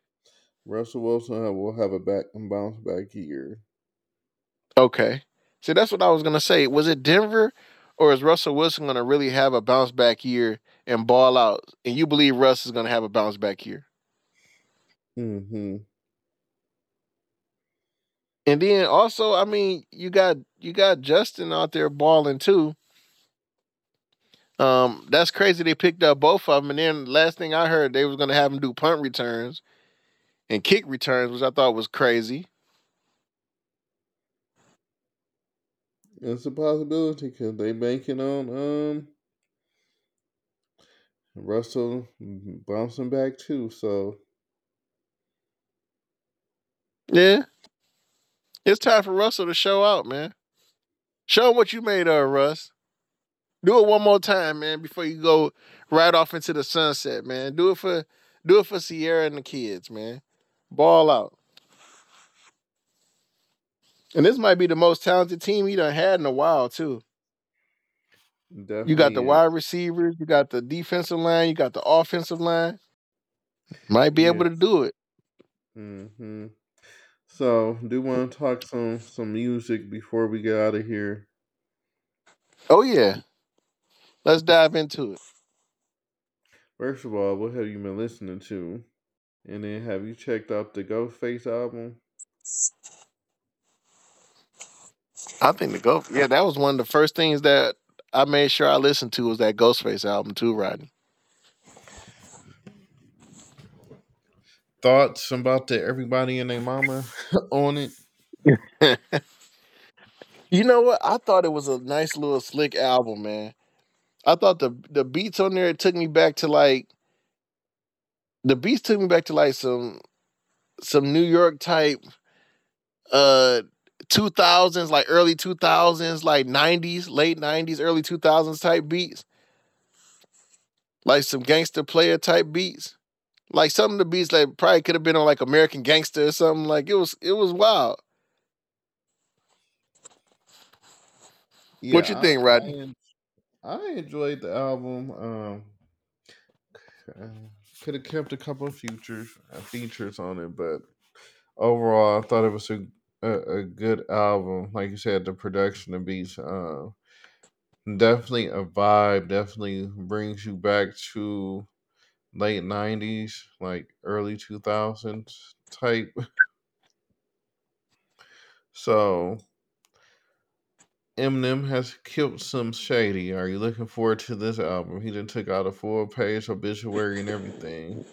Will have a back and bounce back year. Okay, so that's what I was going to say. Was it Denver, or is Russell Wilson going to really have a bounce back year and ball out? And you believe Russ is going to have a bounce back year? Mm-hmm. And then also, I mean, you got Justin out there balling too. That's crazy. They picked up both of them, and then last thing I heard, they was going to have him do punt returns and kick returns, which I thought was crazy. It's a possibility because they banking on Russell bouncing back too. So Yeah, it's time for Russell to show out, man. Show him what you made of, Russ. Do it one more time, man, before you go right off into the sunset, man. Do it for Sierra and the kids, man. Ball out. And this might be the most talented team he done had in a while, too. You got definitely the is. wide receivers, you got the defensive line, you got the offensive line. Might be able Yeah. to do it. Mm-hmm. So do want to talk some music before we get out of here. Oh yeah. Let's dive into it. First of all, what have you been listening to? And then have you checked out the Ghostface album? I think the Ghost, yeah, that was one of the first things that I made sure I listened to was that Ghostface album too, Rodney. Thoughts about the everybody and their mama on it? You know what? I thought it was a nice little slick album, man. I thought the beats on there took me back to like the beats took me back to like some New York type uh 2000s, like early 2000s, like 90s, late 90s, early 2000s type beats, like some gangster player type beats. Like some of the beats like probably could have been on like American Gangster or something. Like it was wild. What you Yeah, think, Rodney? I enjoyed the album. Uh, could have kept a couple of features on it, but overall, I thought it was a good album. Like you said, the production and beats, definitely a vibe. Definitely brings you back to late '90s, like early 2000s type. So Eminem has killed some shady. Are you looking forward to this album? He done took out a full page obituary and everything.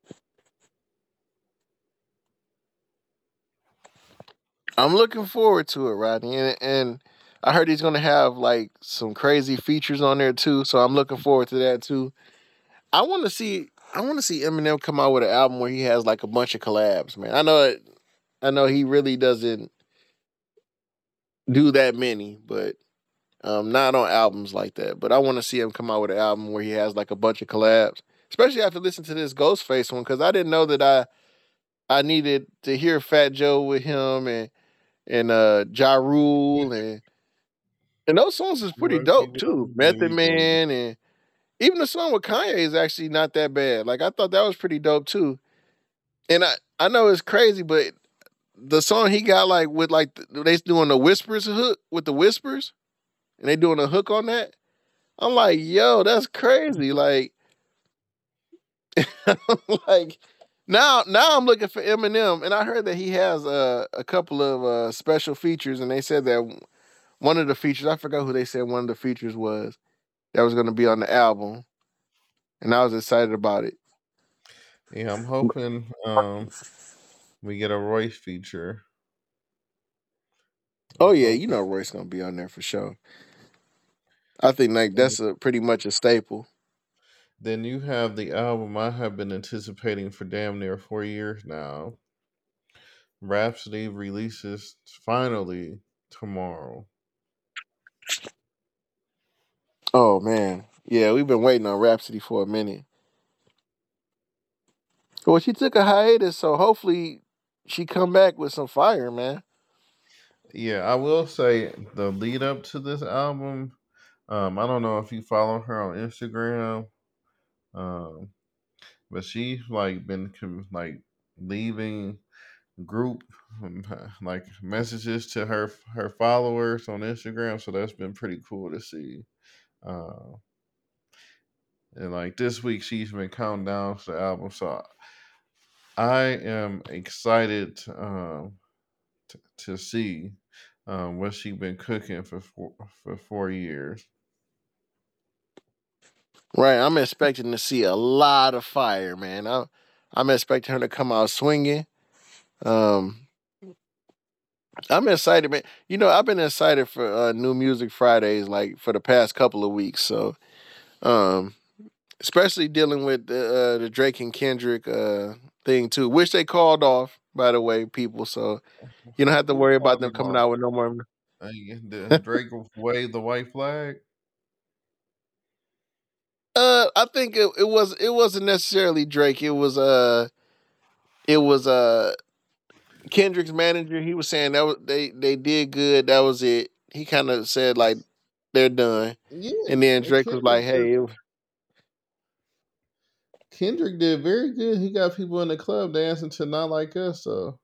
I'm looking forward to it, Rodney, and I heard he's gonna have like some crazy features on there too. So I'm looking forward to that too. I want to see Eminem come out with an album where he has like a bunch of collabs, man. I know he really doesn't do that many, but not on albums like that. But I want to see him come out with an album where he has like a bunch of collabs, especially after listening to this Ghostface one because I didn't know that I needed to hear Fat Joe with him and Ja Rule and those songs is pretty dope too. Method Man and even the song with Kanye is actually not that bad. Like I thought that was pretty dope too. And I know it's crazy, but the song he got like with like they doing the whispers hook with the whispers and they doing a hook on that. I'm like, yo, that's crazy. Like, like now I'm looking for Eminem, and I heard that he has a couple of special features, and they said that one of the features I forgot who they said one of the features was that was going to be on the album, and I was excited about it. Yeah, I'm hoping we get a Royce feature. Oh I'm yeah, you hoping. know Roy's going to be on there for sure. I think like that's a pretty much a staple. Then you have the album I have been anticipating for damn near 4 years now. Rhapsody releases finally tomorrow. Oh man, yeah, we've been waiting on Rhapsody for a minute. Well, she took a hiatus, so hopefully she come back with some fire, man. Yeah, I will say the lead up to this album. I don't know if you follow her on Instagram, um, but she's like been like leaving group like messages to her followers on Instagram. So that's been pretty cool to see. Uh, and like this week, she's been counting down to the album, so I am excited to see what she's been cooking for 4 years. Right, I'm expecting to see a lot of fire, man. I'm expecting her to come out swinging. Um, I'm excited, man. You know, I've been excited for New Music Fridays like for the past couple of weeks. So, um, especially dealing with the Drake and Kendrick thing too, which they called off, by the way, people. So you don't have to Who worry about called them them coming off? out with no more. Drake waved the white flag. I think it wasn't necessarily Drake. It was Kendrick's manager. He was saying that was, they did good. That was it. He kind of said like they're done, Yeah, and then and Drake was like, "Hey, Kendrick did very good. He got people in the club dancing to "Not Like Us." So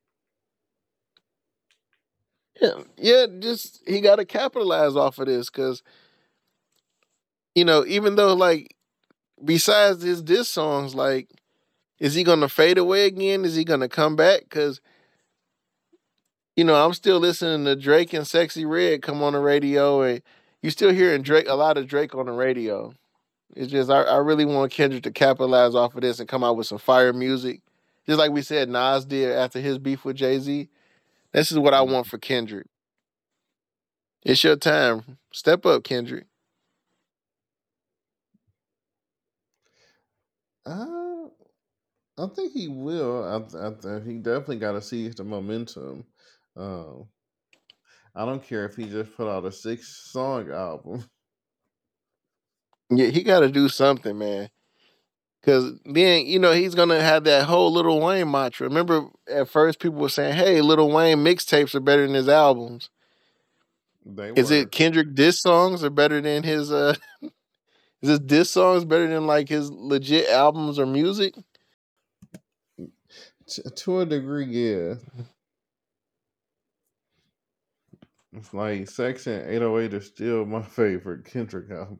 yeah, just he got to capitalize off of this because you know, even though like besides his diss songs, like, is he gonna fade away again? Is he gonna come back? Because you know, I'm still listening to Drake and Sexy Red come on the radio, and you still hearing Drake a lot of Drake on the radio. It's just I really want Kendrick to capitalize off of this and come out with some fire music, just like we said Nas did after his beef with Jay-Z. This is what I want for Kendrick. It's your time. Step up, Kendrick. uh, I think he will. He definitely got to seize the momentum. Um, I don't care if he just put out a 6 song album. Yeah, he got to do something, man. Because then, you know, he's going to have that whole Lil Wayne mantra. Remember, at first, people were saying, hey, Lil Wayne mixtapes are better than his albums. They Is it were. Kendrick diss songs are better than his, is his diss songs better than, like, his legit albums or music? To a degree, yeah. It's like Section 808 is still my favorite Kendrick album.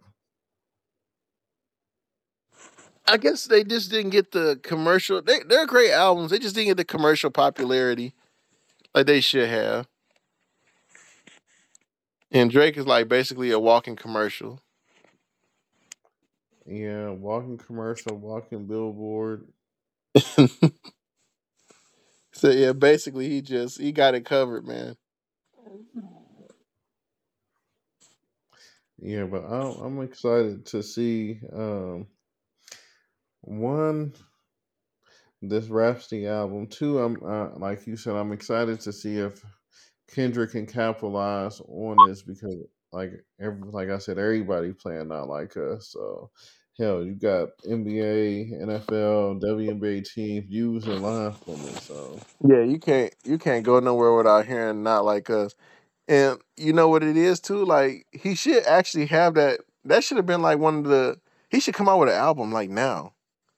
I guess they just didn't get the commercial. They're great albums. They just didn't get the commercial popularity like they should have. And Drake is like basically a walking commercial. Yeah, walking commercial, walking billboard. So yeah, basically he got it covered, man. Yeah, but I'm excited to see one, this Rhapsody album. Two, I'm like you said, I'm excited to see if Kendrick can capitalize on this because like I said, everybody playing Not Like Us. So hell, you got NBA, NFL, WNBA teams using line from it. So Yeah, you can't go nowhere without hearing Not Like Us. And you know what it is too? Like he should actually have that. That should have been like one of the. He should come out with an album like now.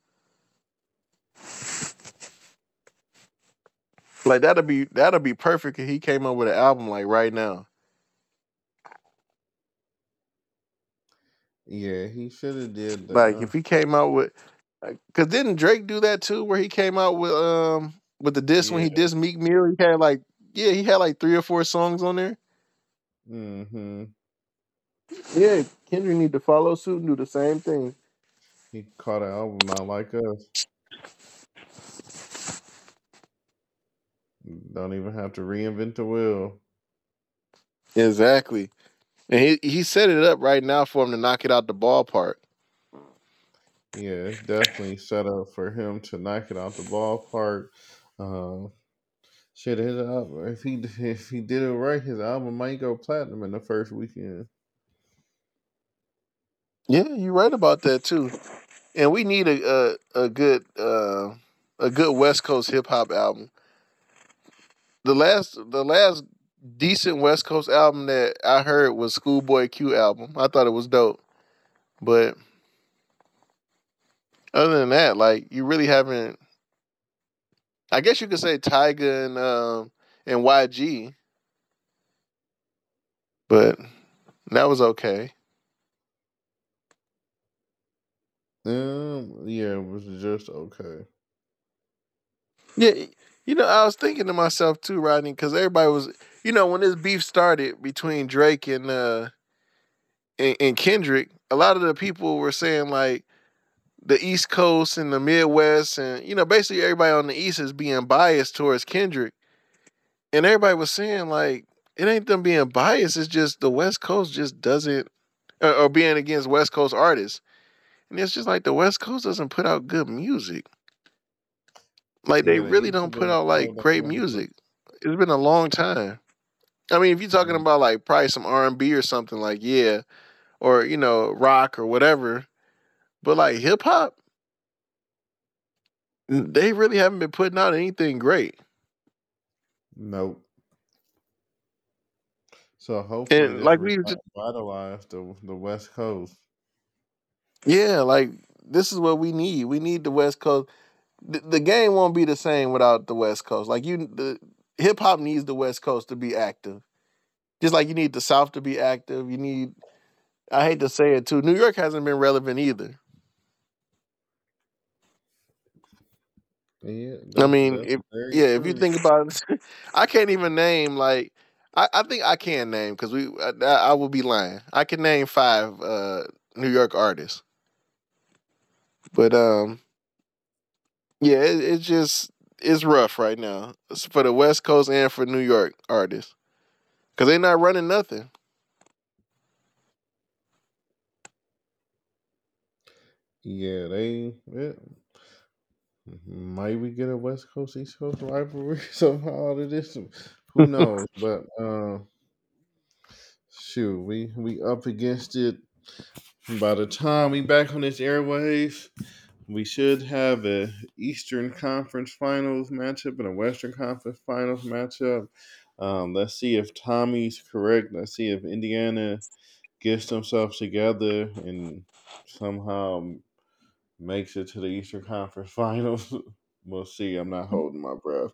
Like that'll be perfect if he came up with an album like right now. yeah, he should have did Like that. if he came out with, cause didn't Drake do that too? Where he came out with the disc when Yeah. he dissed Meek Mill, he had like he had like 3 or 4 songs on there. Hmm. Yeah, Kendrick need to follow suit and do the same thing. He caught an album Not Like Us. Don't even have to reinvent the wheel. Exactly, and he set it up right now for him to knock it out the ballpark. Yeah, it's definitely set up for him to knock it out the ballpark. Uh, Shit, his album, if he did it right, his album might go platinum in the first weekend. Yeah, you're right about that too. And we need a good West Coast hip hop album. The last decent West Coast album that I heard was Schoolboy Q album. I thought it was dope. But other than that, like you really haven't. I guess you could say Tyga and YG, but that was okay. Yeah, it was just okay. Yeah, I was thinking to myself too, Rodney, because everybody was, when this beef started between Drake and Kendrick, a lot of the people were saying like the East Coast and the Midwest, and basically everybody on the East is being biased towards Kendrick, and everybody was saying like it ain't them being biased, it's just the West Coast just doesn't, or being against West Coast artists, and it's just like the West Coast doesn't put out good music. Like they Yeah, they really used to don't put be out so like great damn good. music. It's been a long time. I mean, if you're talking Mm. about like probably some R&B or something, like, yeah, or rock or whatever, but like hip hop, they really haven't been putting out anything great. Nope. So hopefully And this like we just, revitalize the West Coast. yeah, like this is what we need. We need the West Coast. The game won't be the same without the West Coast. Like the hip hop needs the West Coast to be active. Just like you need the South to be active. You need, I hate to say it too, New York hasn't been relevant either. Yeah, I that's mean, that's if very yeah, if you true. think about it, I can't even name like I think I can name because I will be lying. I can name five New York artists, but yeah, it's just it's rough right now. It's for the West Coast and for New York artists because they're not running nothing. Yeah, yeah, might we get a West Coast East Coast rivalry somehow out of this? Who knows? But shoot, we up against it. By the time we back on this airwaves, we should have a Eastern Conference Finals matchup and a Western Conference Finals matchup. Let's see if Tommy's correct. Let's see if Indiana gets themselves together and somehow makes it to the Eastern Conference Finals. We'll see. I'm not holding my breath.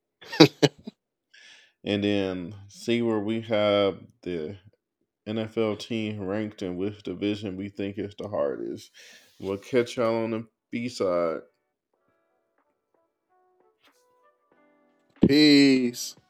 And then see where we have the NFL team ranked in which division we think is the hardest. We'll catch y'all on the B side. Peace.